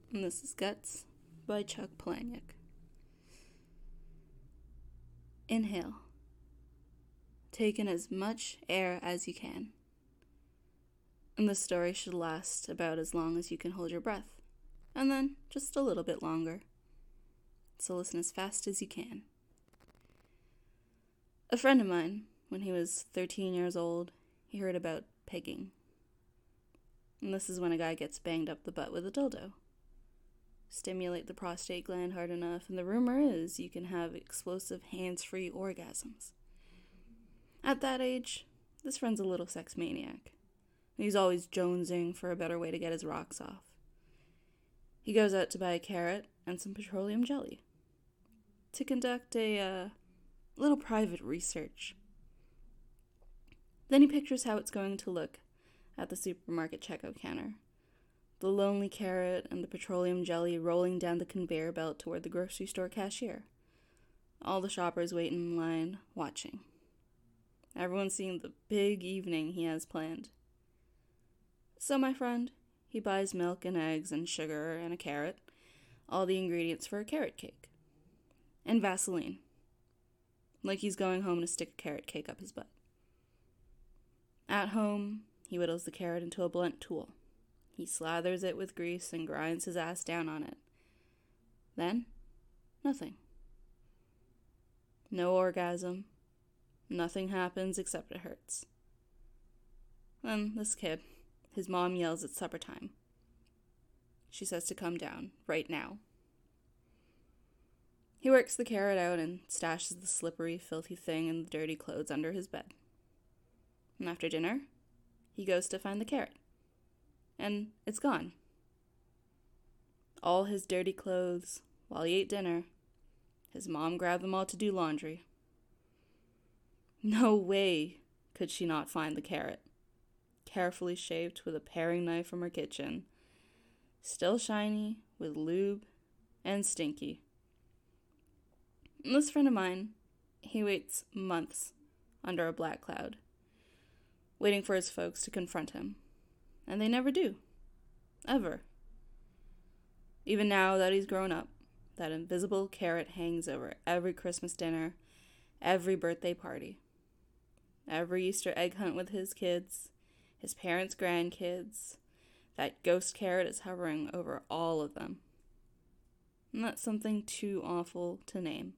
And this is Guts by Chuck Palahniuk. Inhale. Take in as much air as you can. And the story should last about as long as you can hold your breath, and then just a little bit longer. So listen as fast as you can. A friend of mine, when he was 13 years old, he heard about pegging. And this is when a guy gets banged up the butt with a dildo. Stimulate the prostate gland hard enough, and the rumor is you can have explosive hands-free orgasms. At that age, this friend's a little sex maniac. He's always jonesing for a better way to get his rocks off. He goes out to buy a carrot and some petroleum jelly to conduct a little private research. Then he pictures how it's going to look at the supermarket checkout counter. The lonely carrot and the petroleum jelly rolling down the conveyor belt toward the grocery store cashier. All the shoppers waiting in line, watching. Everyone's seeing the big evening he has planned. So my friend, he buys milk and eggs and sugar and a carrot, all the ingredients for a carrot cake. And Vaseline. Like he's going home to stick a carrot cake up his butt. At home, he whittles the carrot into a blunt tool. He slathers it with grease and grinds his ass down on it. Then, nothing. No orgasm. Nothing happens except it hurts. Then this kid, his mom yells at supper time. She says to come down, right now. He works the carrot out and stashes the slippery, filthy thing in the dirty clothes under his bed. And after dinner, he goes to find the carrot. And it's gone. All his dirty clothes, while he ate dinner, his mom grabbed them all to do laundry. No way could she not find the carrot, carefully shaped with a paring knife from her kitchen, still shiny with lube and stinky. And this friend of mine, he waits months under a black cloud, waiting for his folks to confront him. And they never do. Ever. Even now that he's grown up, that invisible carrot hangs over every Christmas dinner, every birthday party, every Easter egg hunt with his kids, his parents' grandkids. That ghost carrot is hovering over all of them. And that's something too awful to name.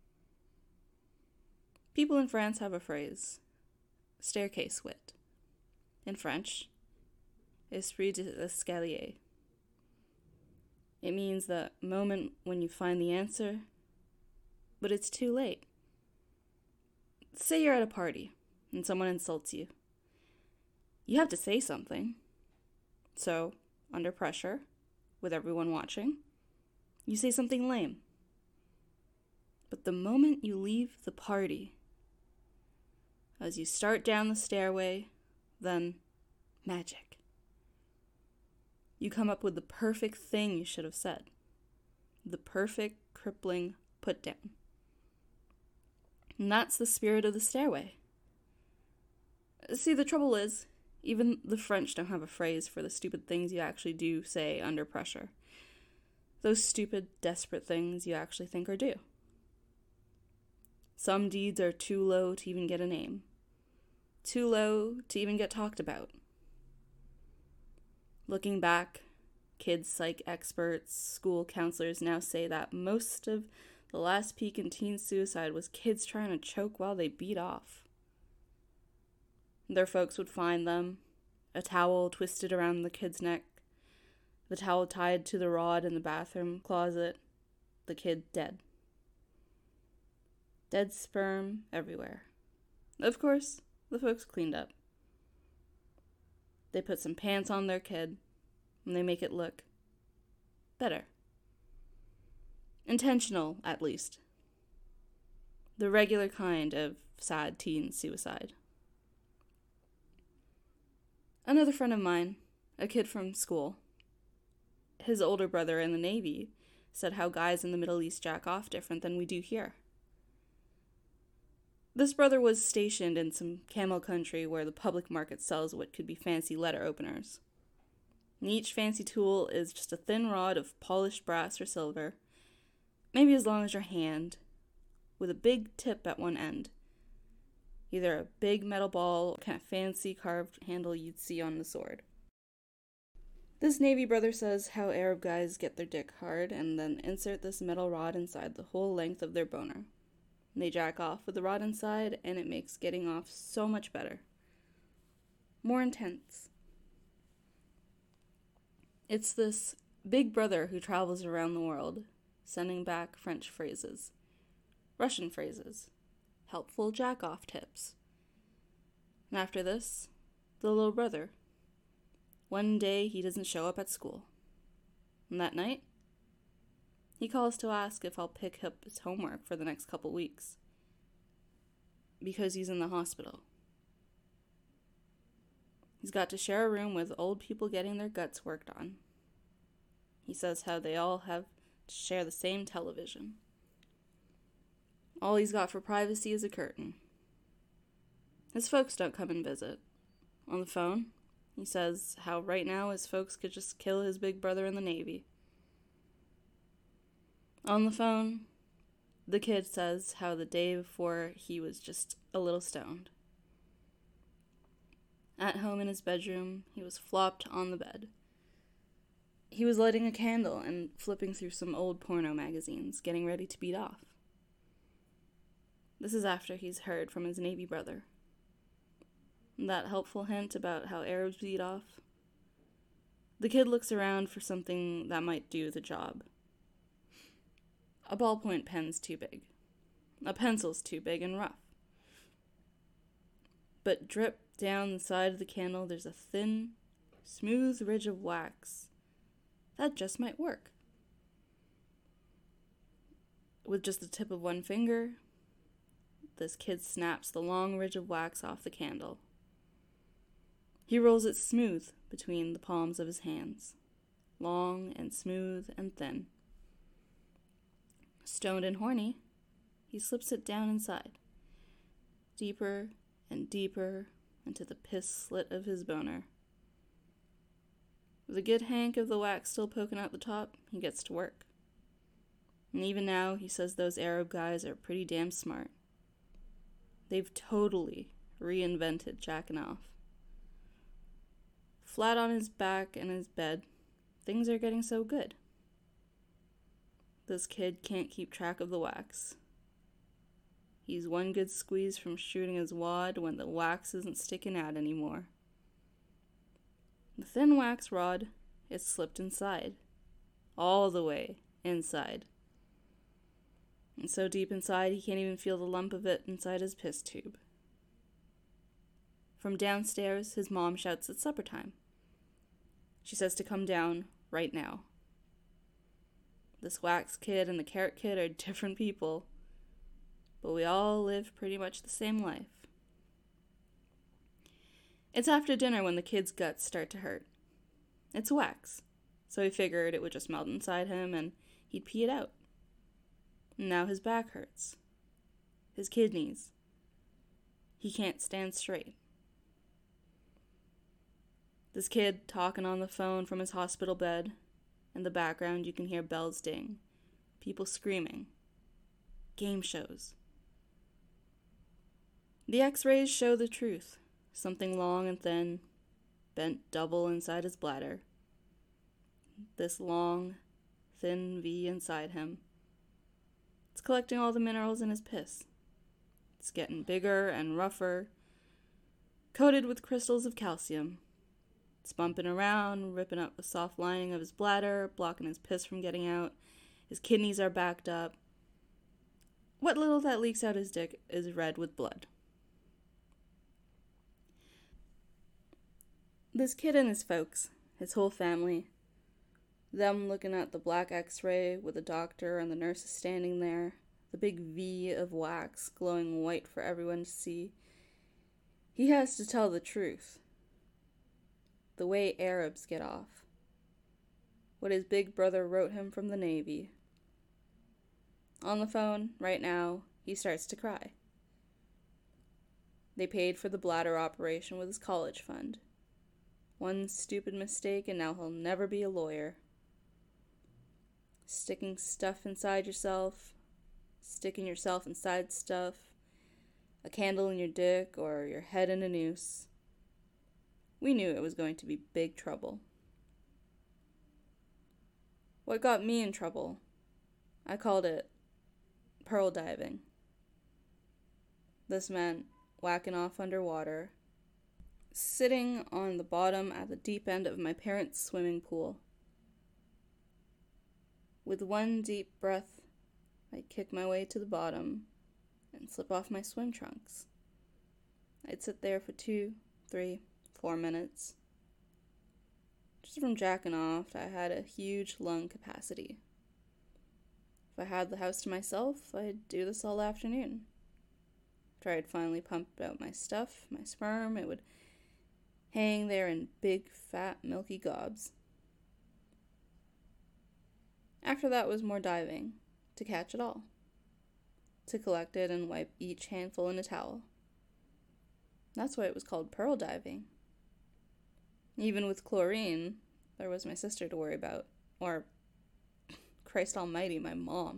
People in France have a phrase, staircase wit. In French, esprit d'escalier. It means the moment when you find the answer, but it's too late. Say you're at a party and someone insults you. You have to say something. So, under pressure, with everyone watching, you say something lame. But the moment you leave the party, as you start down the stairway, then magic. You come up with the perfect thing you should have said. The perfect, crippling put-down. And that's the spirit of the stairway. See, the trouble is, even the French don't have a phrase for the stupid things you actually do say under pressure. Those stupid, desperate things you actually think are due. Some deeds are too low to even get a name. Too low to even get talked about. Looking back, kids, psych experts, school counselors now say that most of the last peak in teen suicide was kids trying to choke while they beat off. Their folks would find them, a towel twisted around the kid's neck, the towel tied to the rod in the bathroom closet, the kid dead. Dead sperm everywhere. Of course, the folks cleaned up. They put some pants on their kid, and they make it look better. Intentional, at least. The regular kind of sad teen suicide. Another friend of mine, a kid from school, his older brother in the Navy, said how guys in the Middle East jack off different than we do here. This brother was stationed in some camel country where the public market sells what could be fancy letter openers. And each fancy tool is just a thin rod of polished brass or silver, maybe as long as your hand, with a big tip at one end. Either a big metal ball or kind of fancy carved handle you'd see on the sword. This Navy brother says how Arab guys get their dick hard and then insert this metal rod inside the whole length of their boner. And they jack off with the rod inside, and it makes getting off so much better. More intense. It's this big brother who travels around the world, sending back French phrases, Russian phrases, helpful jack-off tips. And after this, the little brother. One day he doesn't show up at school. And that night, he calls to ask if I'll pick up his homework for the next couple weeks. Because he's in the hospital. He's got to share a room with old people getting their guts worked on. He says how they all have to share the same television. All he's got for privacy is a curtain. His folks don't come and visit. On the phone, he says how right now his folks could just kill his big brother in the Navy. On the phone, the kid says how the day before he was just a little stoned. At home in his bedroom, he was flopped on the bed. He was lighting a candle and flipping through some old porno magazines, getting ready to beat off. This is after he's heard from his Navy brother. That helpful hint about how Arabs beat off. The kid looks around for something that might do the job. A ballpoint pen's too big. A pencil's too big and rough. But drip down the side of the candle, there's a thin, smooth ridge of wax. That just might work. With just the tip of one finger, this kid snaps the long ridge of wax off the candle. He rolls it smooth between the palms of his hands, long and smooth and thin. Stoned and horny, he slips it down inside, deeper and deeper into the piss slit of his boner. With a good hank of the wax still poking out the top, he gets to work. And even now, he says those Arab guys are pretty damn smart. They've totally reinvented jacking off. Flat on his back in his bed, things are getting so good. This kid can't keep track of the wax. He's one good squeeze from shooting his wad when the wax isn't sticking out anymore. The thin wax rod is slipped inside, all the way inside. And so deep inside he can't even feel the lump of it inside his piss tube. From downstairs, his mom shouts it's supper time. She says to come down right now. This wax kid and the carrot kid are different people, but we all live pretty much the same life. It's after dinner when the kid's guts start to hurt. It's wax, so he figured it would just melt inside him and he'd pee it out. And now his back hurts. His kidneys. He can't stand straight. This kid talking on the phone from his hospital bed. In the background you can hear bells ding. People screaming. Game shows. The x-rays show the truth. Something long and thin, bent double inside his bladder. This long, thin V inside him. It's collecting all the minerals in his piss. It's getting bigger and rougher, coated with crystals of calcium. It's bumping around, ripping up the soft lining of his bladder, blocking his piss from getting out. His kidneys are backed up. What little that leaks out his dick is red with blood. This kid and his folks, his whole family, them looking at the black x-ray with the doctor and the nurses standing there, the big V of wax glowing white for everyone to see. He has to tell the truth. The way Arabs get off. What his big brother wrote him from the Navy. On the phone, right now, he starts to cry. They paid for the bladder operation with his college fund. One stupid mistake and now he'll never be a lawyer. Sticking stuff inside yourself, sticking yourself inside stuff, a candle in your dick or your head in a noose. We knew it was going to be big trouble. What got me in trouble? I called it pearl diving. This meant whacking off underwater, sitting on the bottom at the deep end of my parents' swimming pool. With one deep breath, I'd kick my way to the bottom and slip off my swim trunks. I'd sit there for 2, 3, 4 minutes. Just from jacking off, I had a huge lung capacity. If I had the house to myself, I'd do this all afternoon. After I'd finally pumped out my stuff, my sperm, it would hang there in big, fat, milky gobs. After that was more diving, to catch it all, to collect it and wipe each handful in a towel. That's why it was called pearl diving. Even with chlorine, there was my sister to worry about, or, Christ almighty, my mom.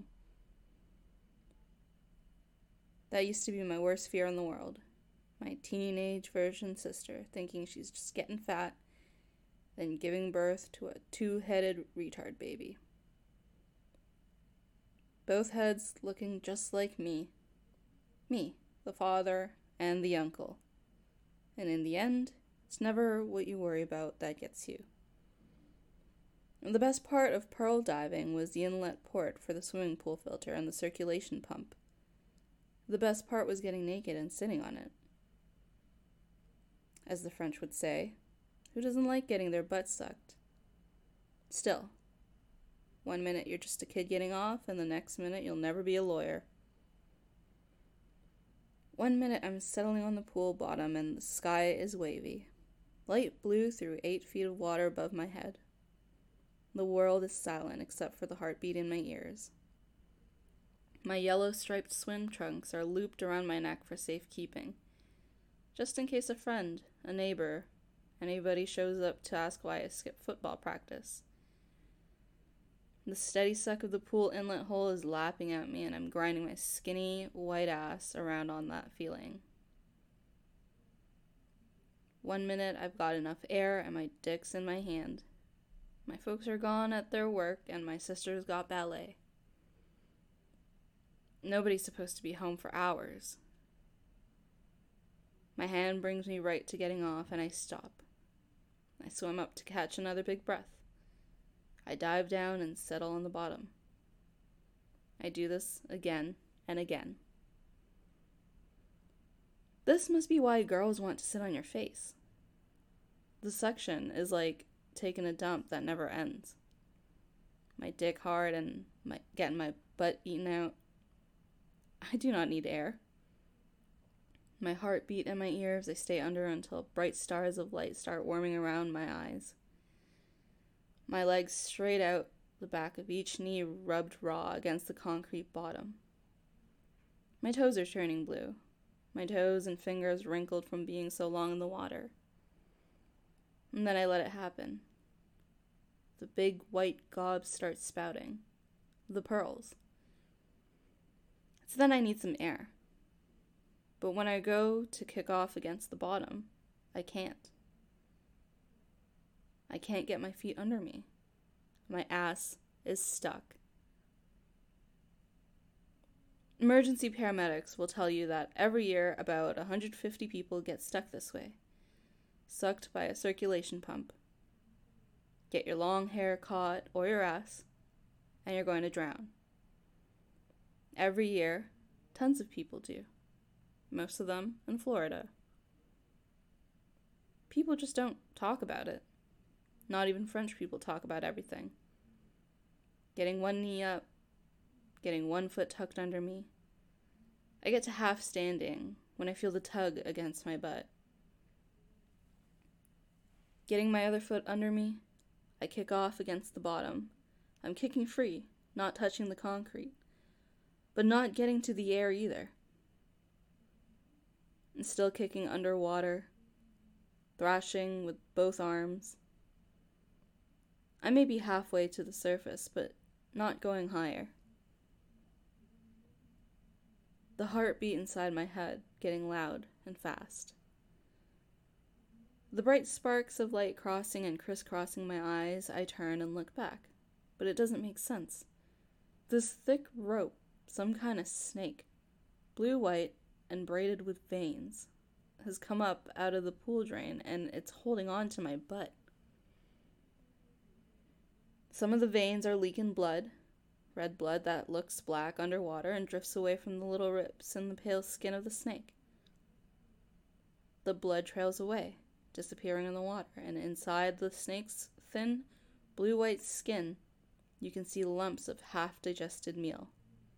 That used to be my worst fear in the world, my teenage version sister thinking she's just getting fat, then giving birth to a 2-headed retard baby. Both heads looking just like me. Me, the father, and the uncle. And in the end, it's never what you worry about that gets you. And the best part of pearl diving was the inlet port for the swimming pool filter and the circulation pump. The best part was getting naked and sitting on it. As the French would say, who doesn't like getting their butt sucked? Still, 1 minute you're just a kid getting off, and the next minute you'll never be a lawyer. 1 minute I'm settling on the pool bottom and the sky is wavy. Light blue through 8 feet of water above my head. The world is silent except for the heartbeat in my ears. My yellow striped swim trunks are looped around my neck for safekeeping, just in case a friend, a neighbor, anybody shows up to ask why I skipped football practice. The steady suck of the pool inlet hole is lapping at me, and I'm grinding my skinny, white ass around on that feeling. 1 minute I've got enough air and my dick's in my hand. My folks are gone at their work and my sister's got ballet. Nobody's supposed to be home for hours. My hand brings me right to getting off and I stop. I swim up to catch another big breath. I dive down and settle on the bottom. I do this again and again. This must be why girls want to sit on your face. The suction is like taking a dump that never ends. My dick hard and getting my butt eaten out. I do not need air. My heart beat in my ears. I stay under until bright stars of light start warming around my eyes. My legs straight out, the back of each knee rubbed raw against the concrete bottom. My toes are turning blue. My toes and fingers wrinkled from being so long in the water. And then I let it happen. The big white gobs start spouting. The pearls. So then I need some air. But when I go to kick off against the bottom, I can't. I can't get my feet under me. My ass is stuck. Emergency paramedics will tell you that every year about 150 people get stuck this way, sucked by a circulation pump. Get your long hair caught or your ass, and you're going to drown. Every year, tons of people do. Most of them in Florida. People just don't talk about it. Not even French people talk about everything. Getting one knee up, getting one foot tucked under me. I get to half standing when I feel the tug against my butt. Getting my other foot under me, I kick off against the bottom. I'm kicking free, not touching the concrete, but not getting to the air either. I'm still kicking underwater, thrashing with both arms. I may be halfway to the surface, but not going higher. The heartbeat inside my head getting loud and fast. The bright sparks of light crossing and crisscrossing my eyes, I turn and look back, but it doesn't make sense. This thick rope, some kind of snake, blue-white and braided with veins, has come up out of the pool drain and it's holding on to my butt. Some of the veins are leaking blood, red blood that looks black underwater and drifts away from the little rips in the pale skin of the snake. The blood trails away, disappearing in the water, and inside the snake's thin, blue-white skin, you can see lumps of half-digested meal.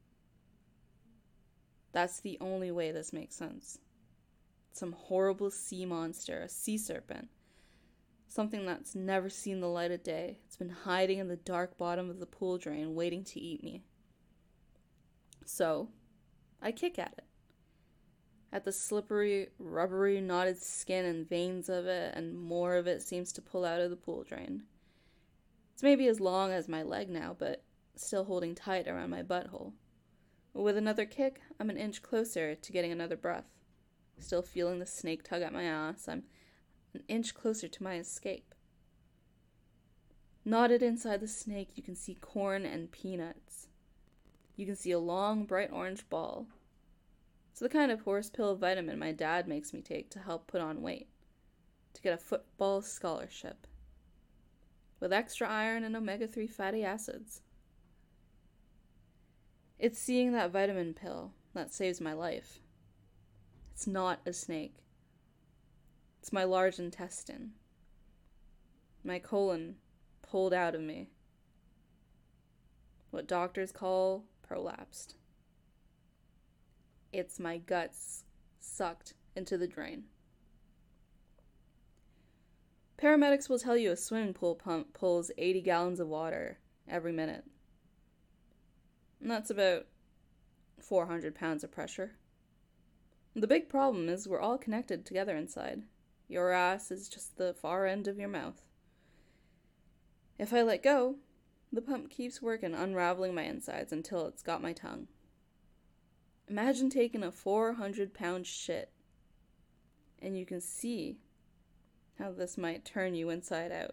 That's the only way this makes sense. Some horrible sea monster, a sea serpent, something that's never seen the light of day. It's been hiding in the dark bottom of the pool drain, waiting to eat me. So, I kick at it. At the slippery, rubbery, knotted skin and veins of it, and more of it seems to pull out of the pool drain. It's maybe as long as my leg now, but still holding tight around my butthole. With another kick, I'm an inch closer to getting another breath. Still feeling the snake tug at my ass, I'm an inch closer to my escape. Knotted inside the snake, you can see corn and peanuts. You can see a long, bright orange ball. It's the kind of horse pill vitamin my dad makes me take to help put on weight, to get a football scholarship, with extra iron and omega-3 fatty acids. It's seeing that vitamin pill that saves my life. It's not a snake. It's my large intestine. My colon pulled out of me. What doctors call prolapsed. It's my guts sucked into the drain. Paramedics will tell you a swimming pool pump pulls 80 gallons of water every minute. And that's about 400 pounds of pressure. The big problem is we're all connected together inside. Your ass is just the far end of your mouth. If I let go, the pump keeps working, unraveling my insides until it's got my tongue. Imagine taking a 400-pound shit, and you can see how this might turn you inside out.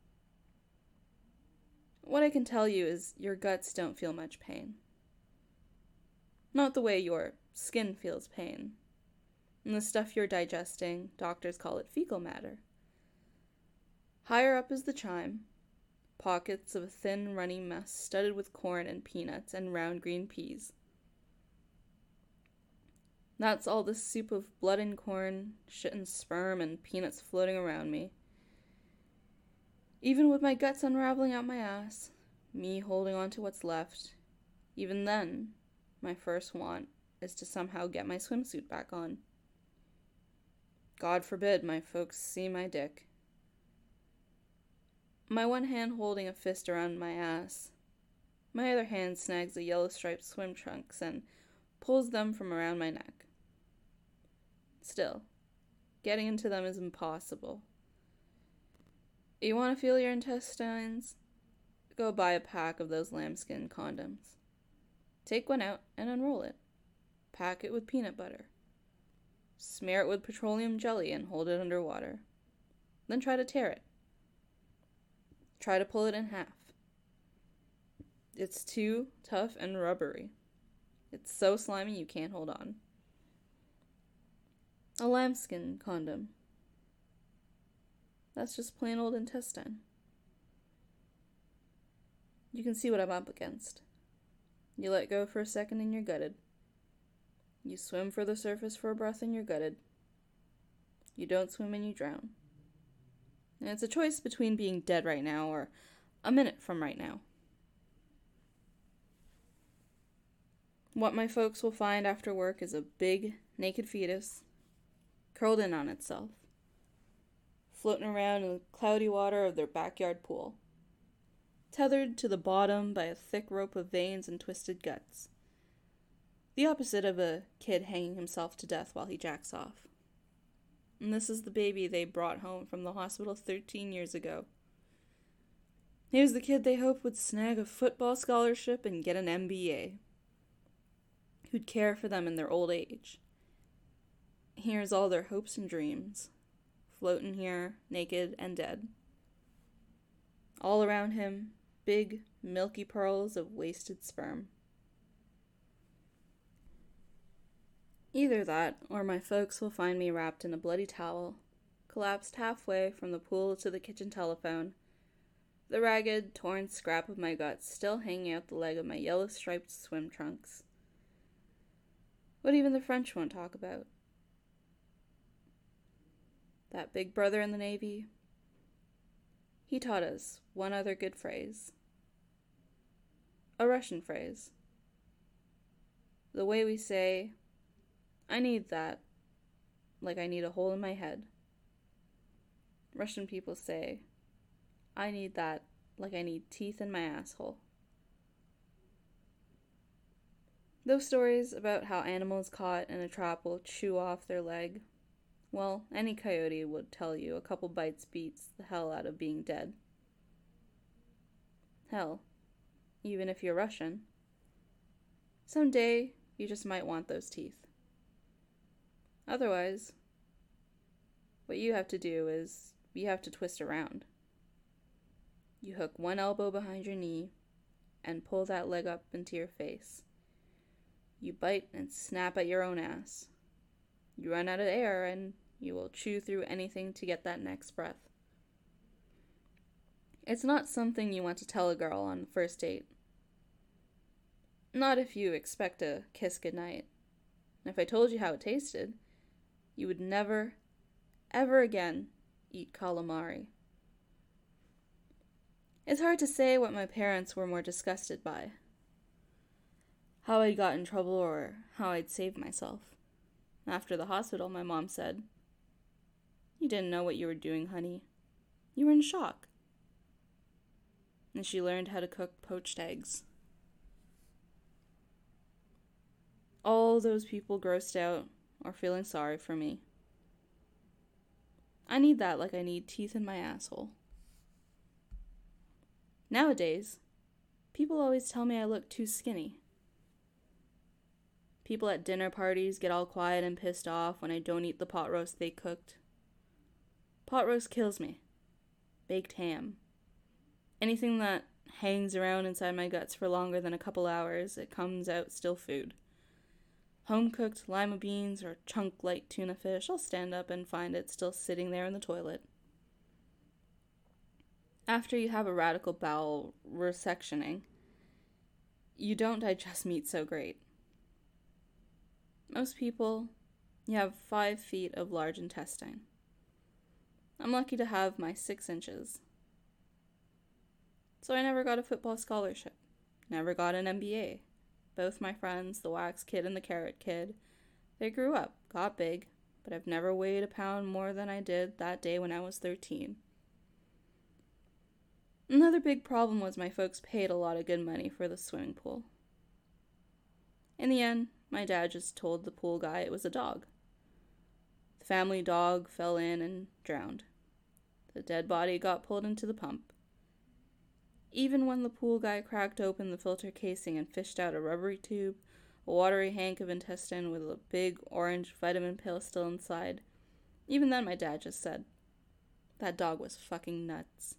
What I can tell you is your guts don't feel much pain. Not the way your skin feels pain. And the stuff you're digesting, doctors call it fecal matter. Higher up is the chyme, pockets of a thin, runny mess studded with corn and peanuts and round green peas. That's all the soup of blood and corn, shit and sperm, and peanuts floating around me. Even with my guts unraveling out my ass, me holding on to what's left, even then, my first want is to somehow get my swimsuit back on. God forbid my folks see my dick. My one hand holding a fist around my ass. My other hand snags the yellow-striped swim trunks and pulls them from around my neck. Still, getting into them is impossible. You want to feel your intestines? Go buy a pack of those lambskin condoms. Take one out and unroll it. Pack it with peanut butter. Smear it with petroleum jelly and hold it underwater. Then try to tear it. Try to pull it in half. It's too tough and rubbery. It's so slimy you can't hold on. A lambskin condom. That's just plain old intestine. You can see what I'm up against. You let go for a second and you're gutted. You swim for the surface for a breath and you're gutted. You don't swim and you drown. And it's a choice between being dead right now or a minute from right now. What my folks will find after work is a big, naked fetus, curled in on itself, floating around in the cloudy water of their backyard pool, tethered to the bottom by a thick rope of veins and twisted guts. The opposite of a kid hanging himself to death while he jacks off. And this is the baby they brought home from the hospital 13 years ago. Here's the kid they hoped would snag a football scholarship and get an MBA. Who'd care for them in their old age. Here's all their hopes and dreams, floating here, naked and dead. All around him, big, milky pearls of wasted sperm. Either that, or my folks will find me wrapped in a bloody towel, collapsed halfway from the pool to the kitchen telephone, the ragged, torn scrap of my guts still hanging out the leg of my yellow-striped swim trunks. What even the French won't talk about. That big brother in the Navy, he taught us one other good phrase. A Russian phrase. The way we say, I need that, like I need a hole in my head. Russian people say, I need that, like I need teeth in my asshole. Those stories about how animals caught in a trap will chew off their leg, well, any coyote would tell you a couple bites beats the hell out of being dead. Hell, even if you're Russian, someday you just might want those teeth. Otherwise, what you have to do is you have to twist around. You hook one elbow behind your knee and pull that leg up into your face. You bite and snap at your own ass. You run out of air and you will chew through anything to get that next breath. It's not something you want to tell a girl on the first date. Not if you expect a kiss goodnight. If I told you how it tasted, you would never, ever again eat calamari. It's hard to say what my parents were more disgusted by. How I'd got in trouble or how I'd saved myself. After the hospital, my mom said, You didn't know what you were doing, honey. You were in shock. And she learned how to cook poached eggs. All those people grossed out or feeling sorry for me. I need that like I need teeth in my asshole. Nowadays, people always tell me I look too skinny. People at dinner parties get all quiet and pissed off when I don't eat the pot roast they cooked. Pot roast kills me. Baked ham. Anything that hangs around inside my guts for longer than a couple hours, it comes out still food. Home-cooked lima beans or chunk-light tuna fish, I'll stand up and find it still sitting there in the toilet. After you have a radical bowel resectioning, you don't digest meat so great. Most people, you have 5 feet of large intestine. I'm lucky to have my 6 inches. So I never got a football scholarship, never got an MBA. Both my friends, the wax kid and the carrot kid, they grew up, got big, but I've never weighed a pound more than I did that day when I was 13. Another big problem was my folks paid a lot of good money for the swimming pool. In the end, my dad just told the pool guy it was a dog. The family dog fell in and drowned. The dead body got pulled into the pump. Even when the pool guy cracked open the filter casing and fished out a rubbery tube, a watery hank of intestine with a big orange vitamin pill still inside, even then my dad just said, that dog was fucking nuts.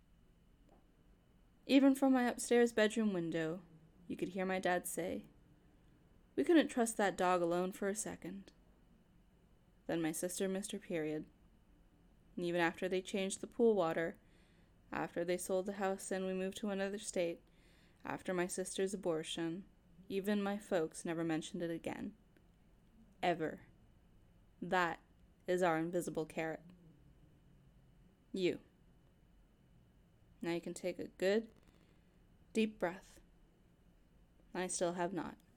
Even from my upstairs bedroom window, you could hear my dad say, we couldn't trust that dog alone for a second. Then my sister missed her period. And even after they changed the pool water, after they sold the house and we moved to another state, after my sister's abortion, even my folks never mentioned it again. Ever. That is our invisible carrot. You. Now you can take a good, deep breath. I still have not.